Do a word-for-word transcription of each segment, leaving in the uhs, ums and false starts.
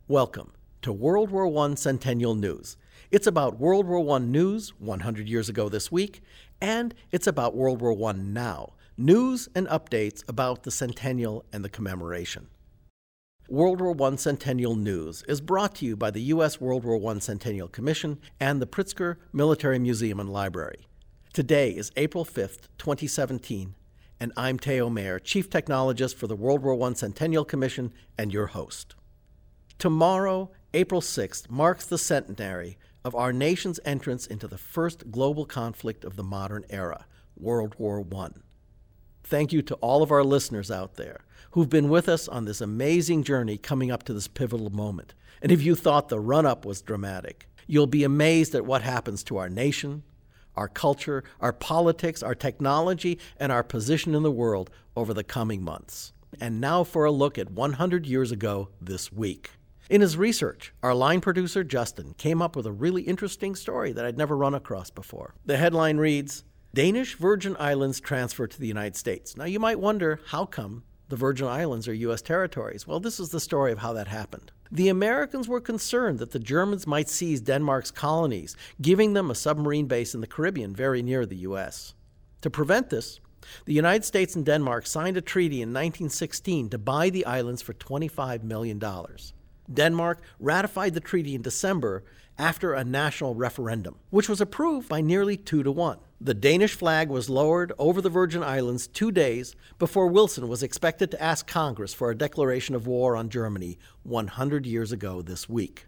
Welcome to World War One Centennial News. It's about World War One news one hundred years ago this week, and it's about World War One now, news and updates about the centennial and the commemoration. World War One Centennial News is brought to you by the U S World War One Centennial Commission and the Pritzker Military Museum and Library. Today is April fifth, twenty seventeen, and I'm Theo Mayer, Chief Technologist for the World War One Centennial Commission and your host. Tomorrow, April sixth, marks the centenary of our nation's entrance into the first global conflict of the modern era, World War One. Thank you to all of our listeners out there who've been with us on this amazing journey coming up to this pivotal moment. And if you thought the run-up was dramatic, you'll be amazed at what happens to our nation, our culture, our politics, our technology, and our position in the world over the coming months. And now for a look at one hundred years ago this week. In his research, our line producer, Justin, came up with a really interesting story that I'd never run across before. The headline reads, Danish Virgin Islands transfer to the United States. Now you might wonder, how come the Virgin Islands are U S territories? Well, this is the story of how that happened. The Americans were concerned that the Germans might seize Denmark's colonies, giving them a submarine base in the Caribbean very near the U S. To prevent this, the United States and Denmark signed a treaty in nineteen sixteen to buy the islands for twenty-five million dollars. Denmark ratified the treaty in December after a national referendum, which was approved by nearly two to one. The Danish flag was lowered over the Virgin Islands two days before Wilson was expected to ask Congress for a declaration of war on Germany one hundred years ago this week.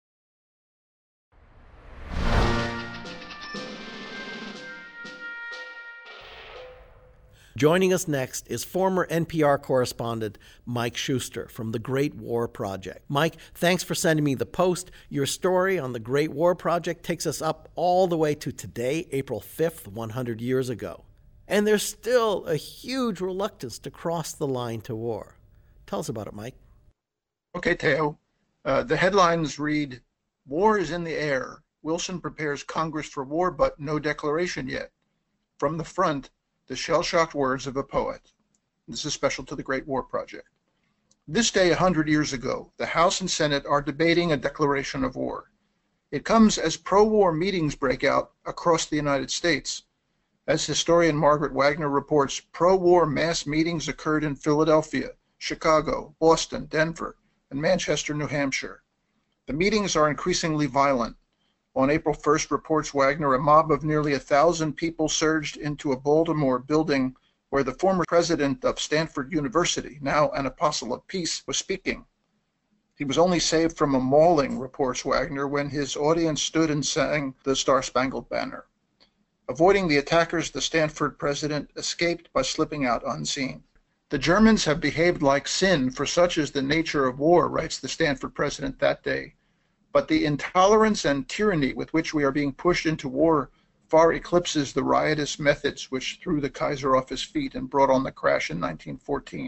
Joining us next is former N P R correspondent Mike Schuster from the Great War Project. Mike, thanks for sending me the post. Your story on the Great War Project takes us up all the way to today, April fifth, one hundred years ago. And there's still a huge reluctance to cross the line to war. Tell us about it, Mike. Okay, Theo. Uh, the headlines read, War is in the air. Wilson prepares Congress for war, but no declaration yet. From the front, the shell-shocked words of a poet. This is special to the Great War Project. This day a hundred years ago, the House and Senate are debating a declaration of war. It comes as pro-war meetings break out across the United States. As historian Margaret Wagner reports, pro-war mass meetings occurred in Philadelphia, Chicago, Boston, Denver, and Manchester, New Hampshire. The meetings are increasingly violent. On April first, reports Wagner, a mob of nearly a thousand people surged into a Baltimore building where the former president of Stanford University, now an apostle of peace, was speaking. He was only saved from a mauling, reports Wagner, when his audience stood and sang the Star-Spangled Banner. Avoiding the attackers, the Stanford president escaped by slipping out unseen. The Germans have behaved like sin, for such is the nature of war, writes the Stanford president that day. But the intolerance and tyranny with which we are being pushed into war far eclipses the riotous methods which threw the Kaiser off his feet and brought on the crash in nineteen fourteen.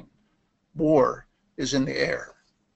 War is in the air.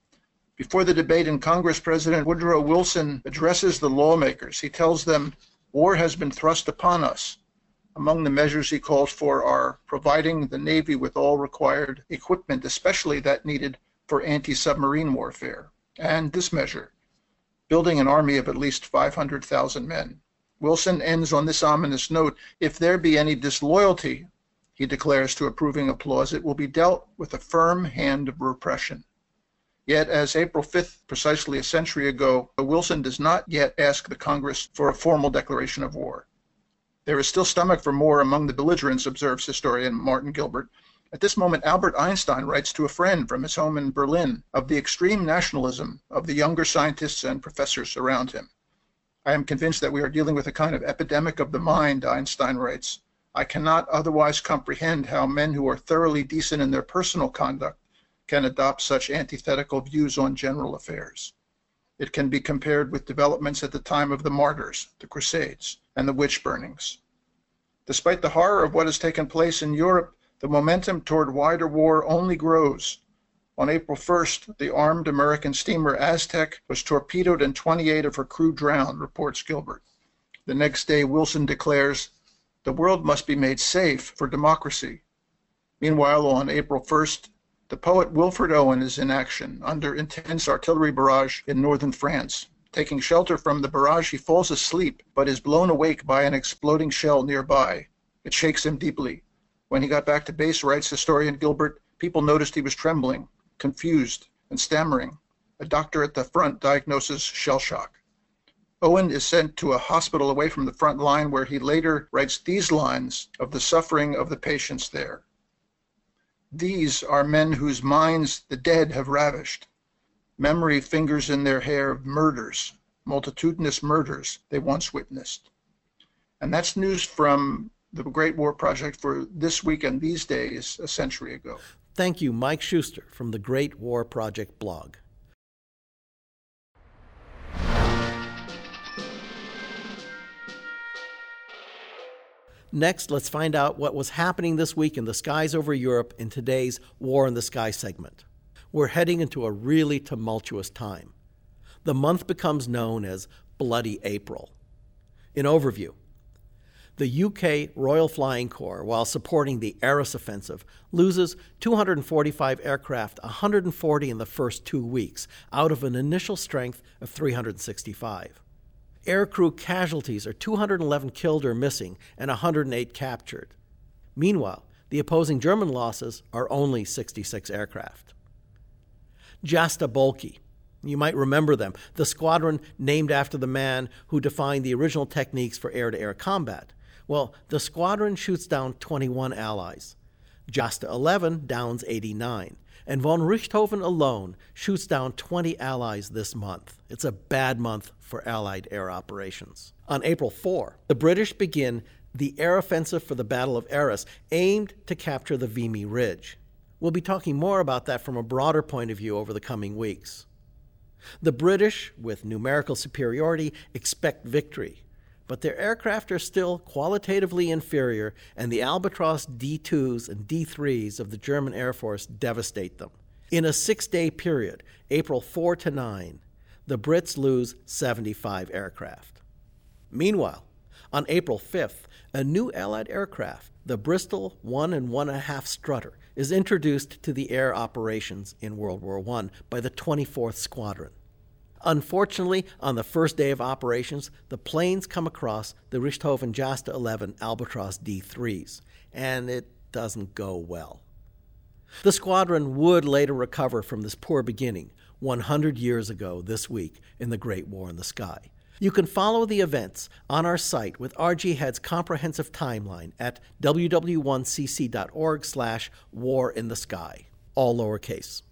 Before the debate in Congress, President Woodrow Wilson addresses the lawmakers. He tells them, war has been thrust upon us. Among the measures he calls for are providing the Navy with all required equipment, especially that needed for anti-submarine warfare, and this measure, building an army of at least five hundred thousand men. Wilson ends on this ominous note, if there be any disloyalty, he declares to approving applause, it will be dealt with a firm hand of repression. Yet, as April fifth, precisely a century ago, Wilson does not yet ask the Congress for a formal declaration of war. There is still stomach for more among the belligerents, observes historian Martin Gilbert. At this moment, Albert Einstein writes to a friend from his home in Berlin of the extreme nationalism of the younger scientists and professors around him. I am convinced that we are dealing with a kind of epidemic of the mind, Einstein writes. I cannot otherwise comprehend how men who are thoroughly decent in their personal conduct can adopt such antithetical views on general affairs. It can be compared with developments at the time of the martyrs, the Crusades, and the witch burnings. Despite the horror of what has taken place in Europe, the momentum toward wider war only grows. On April first, the armed American steamer Aztec was torpedoed and twenty-eight of her crew drowned, reports Gilbert. The next day, Wilson declares, the world must be made safe for democracy. Meanwhile, on April first, The poet Wilfred Owen is in action under intense artillery barrage in northern France. Taking shelter from the barrage, he falls asleep, but is blown awake by an exploding shell nearby. It shakes him deeply. When he got back to base, writes historian Gilbert, people noticed he was trembling, confused, and stammering. A doctor at the front diagnoses shell shock. Owen is sent to a hospital away from the front line, where he later writes these lines of the suffering of the patients there. These are men whose minds the dead have ravished. Memory fingers in their hair murders, multitudinous murders they once witnessed. And that's news from the Great War Project for this week and these days, a century ago. Thank you, Mike Schuster from the Great War Project blog. Next, let's find out what was happening this week in the skies over Europe in today's War in the Sky segment. We're heading into a really tumultuous time. The month becomes known as Bloody April. In overview, the U K Royal Flying Corps, while supporting the Arras offensive, loses two hundred forty-five aircraft, one hundred forty in the first two weeks, out of an initial strength of three hundred sixty-five. Aircrew casualties are two hundred eleven killed or missing and one hundred eight captured. Meanwhile, the opposing German losses are only sixty-six aircraft. Jasta Bolki. You might remember them, the squadron named after the man who defined the original techniques for air-to-air combat. Well, the squadron shoots down twenty-one allies. Jasta eleven downs eighty-nine. And von Richthofen alone shoots down twenty allies this month. It's a bad month for Allied air operations. On April fourth, the British begin the air offensive for the Battle of Arras, aimed to capture the Vimy Ridge. We'll be talking more about that from a broader point of view over the coming weeks. The British, with numerical superiority, expect victory, but their aircraft are still qualitatively inferior, and the Albatros D twos and D threes of the German Air Force devastate them. In a six-day period, April fourth to ninth, the Brits lose seventy-five aircraft. Meanwhile, on April fifth, a new Allied aircraft, the Bristol one and one and a half Strutter, is introduced to the air operations in World War One by the twenty-fourth Squadron. Unfortunately, on the first day of operations, the planes come across the Richthofen Jasta eleven Albatros D threes, and it doesn't go well. The squadron would later recover from this poor beginning one hundred years ago this week in the Great War in the Sky. You can follow the events on our site with R G Head's comprehensive timeline at w w one c c dot org slash war in the sky, all lowercase.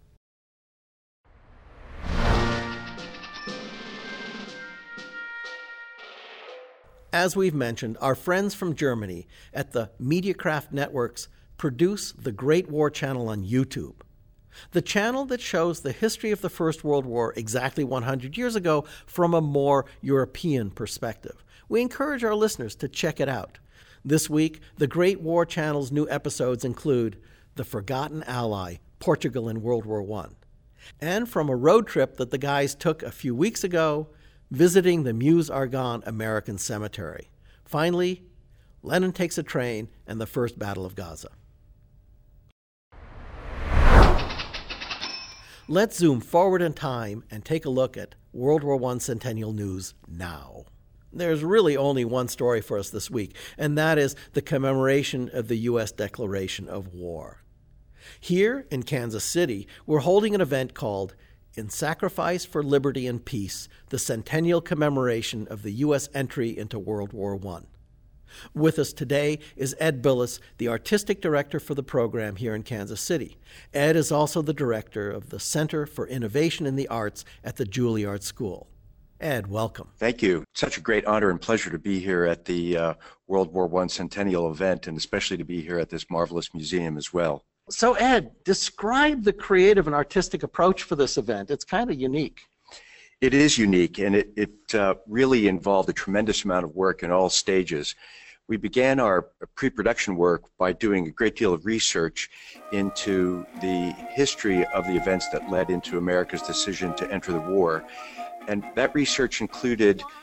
As we've mentioned, our friends from Germany at the Mediacraft Networks produce the Great War Channel on YouTube. The channel that shows the history of the First World War exactly one hundred years ago from a more European perspective. We encourage our listeners to check it out. This week, the Great War Channel's new episodes include The Forgotten Ally, Portugal in World War One, and from a road trip that the guys took a few weeks ago, visiting the Meuse-Argonne American Cemetery. Finally, Lenin takes a train and the First Battle of Gaza. Let's zoom forward in time and take a look at World War One Centennial News now. There's really only one story for us this week, and that is the commemoration of the U S declaration of war. Here in Kansas City, we're holding an event called In Sacrifice for Liberty and Peace, the Centennial Commemoration of the U S Entry into World War One. With us today is Ed Billis, the artistic director for the program here in Kansas City. Ed is also the director of the Center for Innovation in the Arts at the Juilliard School. Ed, welcome. Thank you. Such a great honor and pleasure to be here at the uh, World War One Centennial event, and especially to be here at this marvelous museum as well. So Ed, describe the creative and artistic approach for this event. It's kind of unique. It is unique, and it, it uh, really involved a tremendous amount of work in all stages. We began our pre-production work by doing a great deal of research into the history of the events that led into America's decision to enter the war. And that research included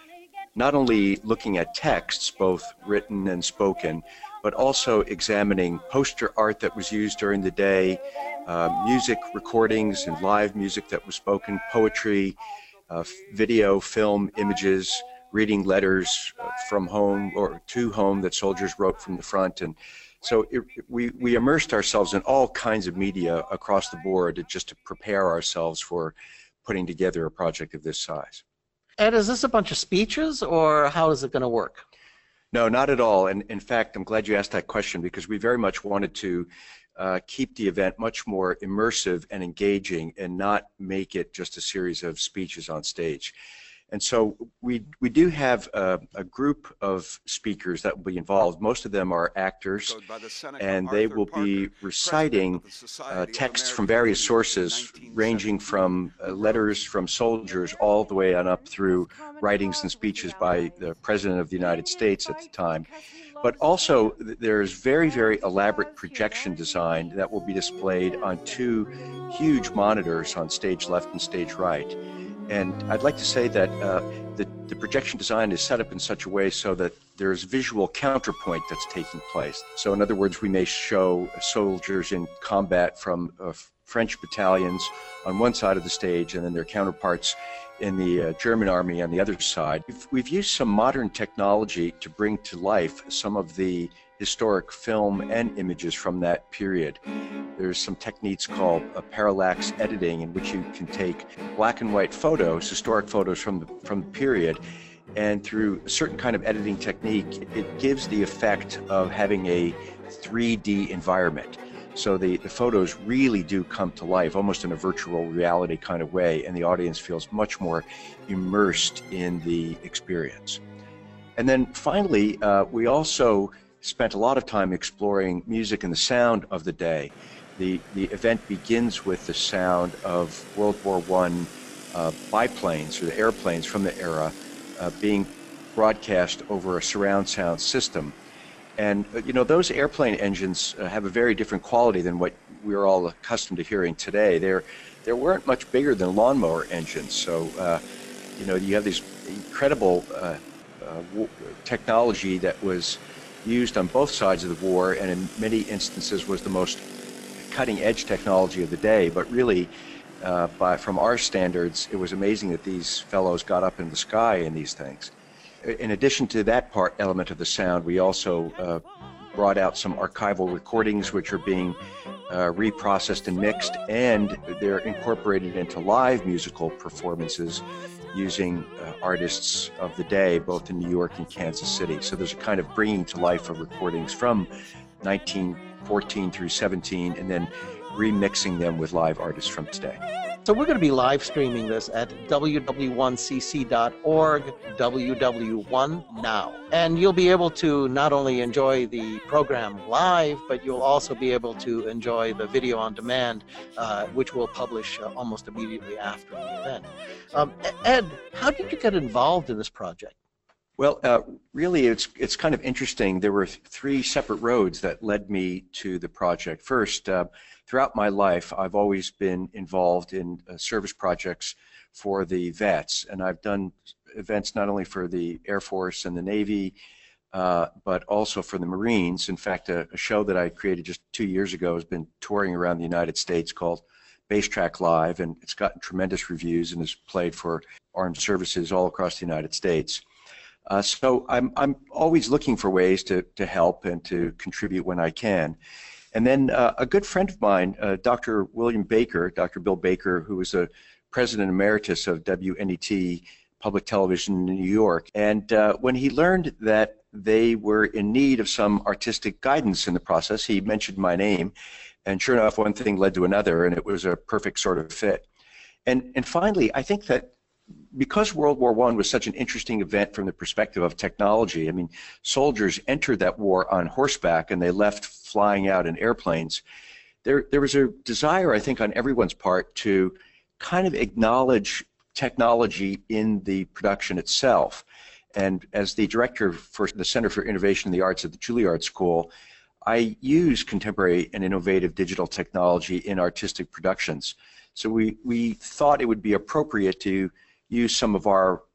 not only looking at texts, both written and spoken, but also examining poster art that was used during the day, uh, music recordings and live music that was spoken, poetry, uh, video, film, images, reading letters uh, from home or to home that soldiers wrote from the front. And so it, we, we immersed ourselves in all kinds of media across the board just to prepare ourselves for putting together a project of this size. Ed, is this a bunch of speeches, or how is it going to work? No, not at all. And in fact, I'm glad you asked that question, because we very much wanted to uh, keep the event much more immersive and engaging and not make it just a series of speeches on stage. And so we, we do have a, a group of speakers that will be involved. Most of them are actors, and they will be reciting uh, texts from various sources, ranging from uh, letters from soldiers all the way on up through writings and speeches by the President of the United States at the time. But also, there's very, very elaborate projection design that will be displayed on two huge monitors on stage left and stage right. And I'd like to say that uh, the, the projection design is set up in such a way so that there's visual counterpoint that's taking place. So in other words, we may show soldiers in combat from uh, French battalions on one side of the stage, and then their counterparts in the uh, German army on the other side. We've, we've used some modern technology to bring to life some of the historic film and images from that period. There's some techniques called uh, parallax editing, in which you can take black and white photos, historic photos from the, from the period, and through a certain kind of editing technique, it gives the effect of having a three D environment. So the, the photos really do come to life, almost in a virtual reality kind of way, and the audience feels much more immersed in the experience. And then finally, uh, we also spent a lot of time exploring music and the sound of the day. The, the event begins with the sound of World War One uh, biplanes, or the airplanes from the era, uh, being broadcast over a surround sound system. And, uh, you know, those airplane engines uh, have a very different quality than what we're all accustomed to hearing today. They're, they weren't much bigger than lawnmower engines. So, uh, you know, you have this incredible uh, uh, technology that was used on both sides of the war, and in many instances was the most cutting-edge technology of the day. But really, uh, by, from our standards, it was amazing that these fellows got up in the sky in these things. In addition to that part element of the sound, we also uh, brought out some archival recordings which are being uh, reprocessed and mixed, and they're incorporated into live musical performances using uh, artists of the day, both in New York and Kansas City. So there's a kind of bringing to life of recordings from nineteen fourteen through seventeen, and then remixing them with live artists from today. So we're going to be live streaming this at w w one c c dot org, w w one now. And you'll be able to not only enjoy the program live, but you'll also be able to enjoy the video on demand, uh, which we'll publish uh, almost immediately after the event. Um, Ed, how did you get involved in this project? Well, uh, really, it's it's kind of interesting. There were three separate roads that led me to the project. First, uh, throughout my life, I've always been involved in uh, service projects for the vets, and I've done events not only for the Air Force and the Navy, uh, but also for the Marines. In fact, a, a show that I created just two years ago has been touring around the United States called Base Track Live, and it's gotten tremendous reviews and is played for armed services all across the United States. Uh, so I'm, I'm always looking for ways to, to help and to contribute when I can. And then uh, a good friend of mine, uh, Doctor William Baker, Doctor Bill Baker, who was the President Emeritus of W N E T Public Television in New York. And uh, when he learned that they were in need of some artistic guidance in the process, he mentioned my name. And sure enough, one thing led to another, and it was a perfect sort of fit. And, and finally, I think that because World War One was such an interesting event from the perspective of technology, I mean, soldiers entered that war on horseback and they left flying out in airplanes. There, there was a desire, I think, on everyone's part to kind of acknowledge technology in the production itself. And as the director for the Center for Innovation in the Arts at the Juilliard School, I use contemporary and innovative digital technology in artistic productions. So we, we thought it would be appropriate to use some of our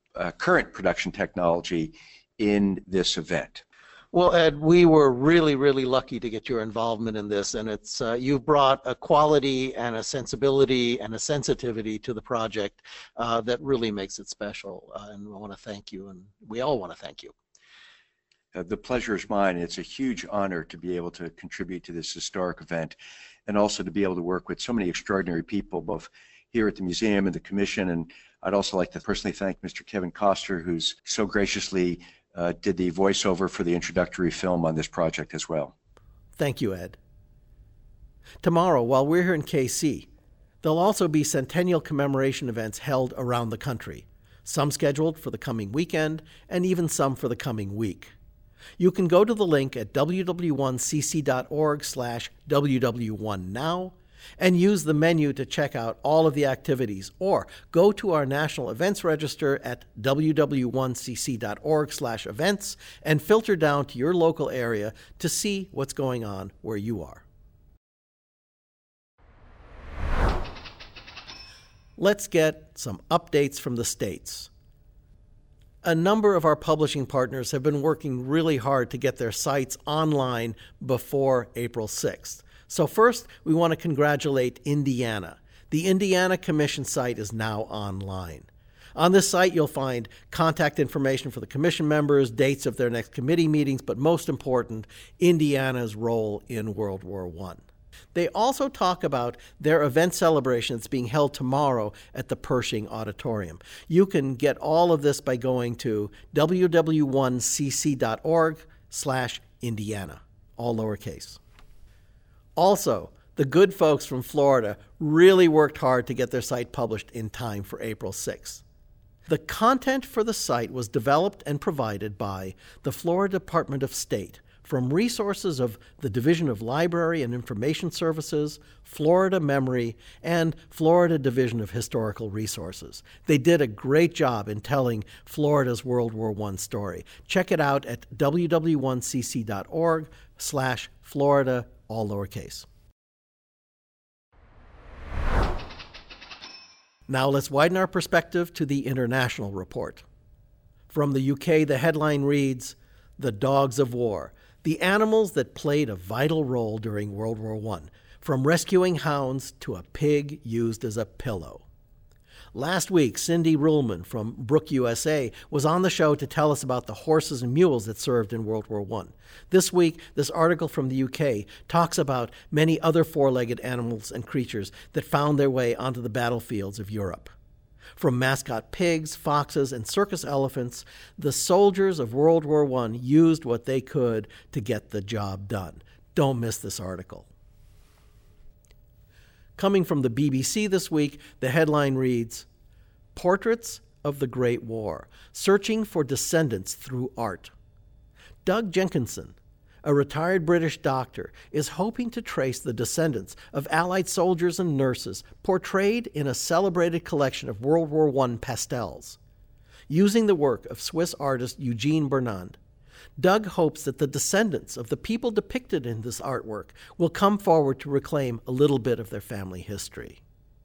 uh, current production technology in this event. Well, Ed, we were really, really lucky to get your involvement in this, and it's uh, you've brought a quality and a sensibility and a sensitivity to the project uh, that really makes it special, uh, and I want to thank you, and we all want to thank you. Uh, the pleasure is mine. It's a huge honor to be able to contribute to this historic event, and also to be able to work with so many extraordinary people, both here at the museum and the commission. And I'd also like to personally thank Mister Kevin Costner, who's so graciously uh, did the voiceover for the introductory film on this project as well. Thank you, Ed. Tomorrow, while we're here in K C, there'll also be centennial commemoration events held around the country, some scheduled for the coming weekend and even some for the coming week. You can go to the link at w w one c c dot org slash w w one now and use the menu to check out all of the activities, or go to our National Events Register at w w one c c dot org slash events and filter down to your local area to see what's going on where you are. Let's get some updates from the States. A number of our publishing partners have been working really hard to get their sites online before April sixth. So first, we want to congratulate Indiana. The Indiana Commission site is now online. On this site, you'll find contact information for the commission members, dates of their next committee meetings, but most important, Indiana's role in World War One. They also talk about their event celebration that's being held tomorrow at the Pershing Auditorium. You can get all of this by going to w w one c c dot org slash Indiana, all lowercase. Also, the good folks from Florida really worked hard to get their site published in time for April sixth. The content for the site was developed and provided by the Florida Department of State from resources of the Division of Library and Information Services, Florida Memory, and Florida Division of Historical Resources. They did a great job in telling Florida's World War One story. Check it out at w w one c c dot org slash Florida, all lowercase. Now let's widen our perspective to the international report. From the U K, the headline reads, "The Dogs of War, the animals that played a vital role during World War One, from rescuing hounds to a pig used as a pillow." Last week, Cindy Ruhlman from Brook, U S A, was on the show to tell us about the horses and mules that served in World War One. This week, this article from the U K talks about many other four-legged animals and creatures that found their way onto the battlefields of Europe. From mascot pigs, foxes, and circus elephants, the soldiers of World War One used what they could to get the job done. Don't miss this article. Coming from the B B C this week, the headline reads, "Portraits of the Great War, Searching for Descendants Through Art." Doug Jenkinson, a retired British doctor, is hoping to trace the descendants of Allied soldiers and nurses portrayed in a celebrated collection of World War One pastels. Using the work of Swiss artist Eugene Bernand, Doug hopes that the descendants of the people depicted in this artwork will come forward to reclaim a little bit of their family history.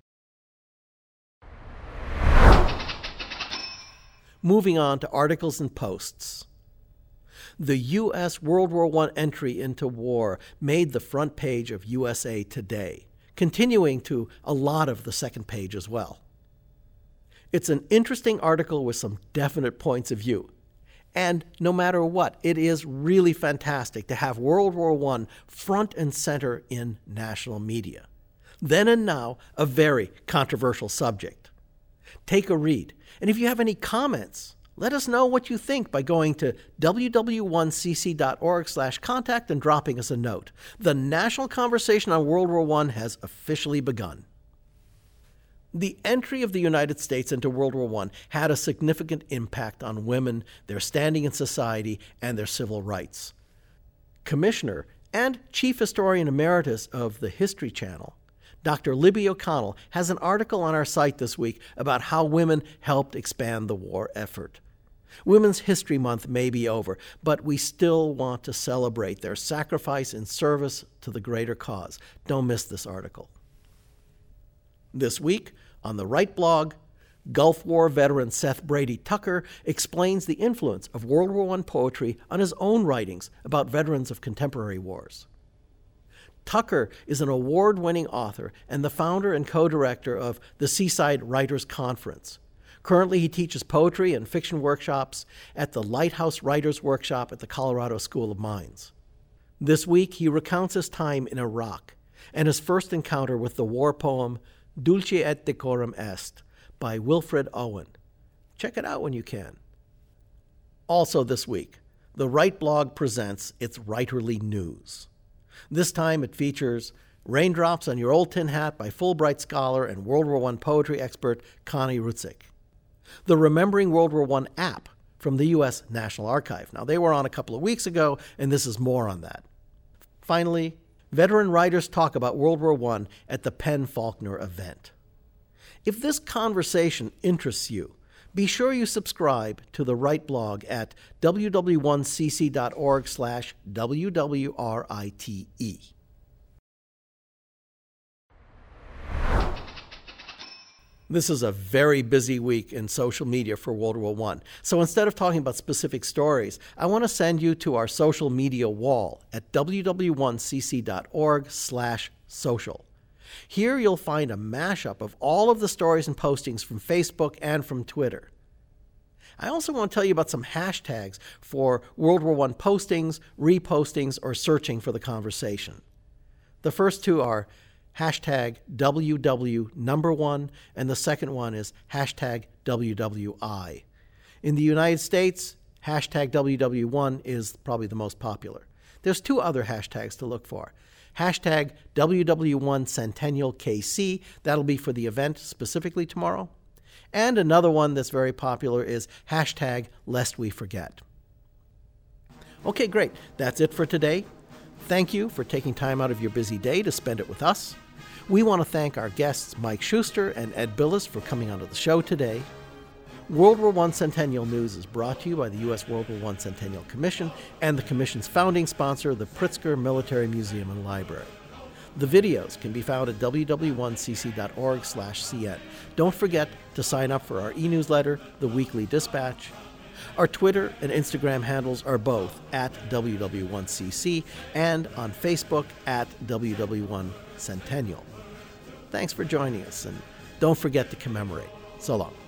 Moving on to articles and posts. The U S World War One entry into war made the front page of U S A Today, continuing to a lot of the second page as well. It's an interesting article with some definite points of view. And no matter what, it is really fantastic to have World War One front and center in national media. Then and now, a very controversial subject. Take a read. And if you have any comments, let us know what you think by going to w w one c c dot org slash contact and dropping us a note. The national conversation on World War One has officially begun. The entry of the United States into World War One had a significant impact on women, their standing in society, and their civil rights. Commissioner and Chief Historian Emeritus of the History Channel, Doctor Libby O'Connell, has an article on our site this week about how women helped expand the war effort. Women's History Month may be over, but we still want to celebrate their sacrifice in service to the greater cause. Don't miss this article. This week, on the Right blog, Gulf War veteran Seth Brady Tucker explains the influence of World War One poetry on his own writings about veterans of contemporary wars. Tucker is an award-winning author and the founder and co-director of the Seaside Writers Conference. Currently, he teaches poetry and fiction workshops at the Lighthouse Writers Workshop at the Colorado School of Mines. This week, he recounts his time in Iraq and his first encounter with the war poem Dulce et Decorum Est by Wilfred Owen. Check it out when you can. Also this week, the Write Blog presents its Writerly News. This time it features Raindrops on Your Old Tin Hat by Fulbright scholar and World War One poetry expert Connie Rutzik. The Remembering World War One app from the U S National Archive. Now, they were on a couple of weeks ago, and this is more on that. Finally, veteran writers talk about World War One at the Penn Faulkner event. If this conversation interests you, be sure you subscribe to the Write blog at w w one c c dot org slash w w r i t e. This is a very busy week in social media for World War One. So instead of talking about specific stories, I want to send you to our social media wall at w w one c c dot org slash social. Here you'll find a mashup of all of the stories and postings from Facebook and from Twitter. I also want to tell you about some hashtags for World War One postings, repostings, or searching for the conversation. The first two are hashtag W W number one, and the second one is hashtag W W I. In the United States, hashtag W W one is probably the most popular. There's two other hashtags to look for. Hashtag W W one Centennial K C, that'll be for the event specifically tomorrow. And another one that's very popular is hashtag Lest We Forget. Okay, great. That's it for today. Thank you for taking time out of your busy day to spend it with us. We want to thank our guests Mike Schuster and Ed Billis for coming onto the show today. World War One Centennial News is brought to you by the U S World War One Centennial Commission and the Commission's founding sponsor, the Pritzker Military Museum and Library. The videos can be found at w w one c c dot org slash c n. Don't forget to sign up for our e-newsletter, The Weekly Dispatch. Our Twitter and Instagram handles are both at w w one c c and on Facebook at w w one Centennial. Thanks for joining us, and don't forget to commemorate. So long.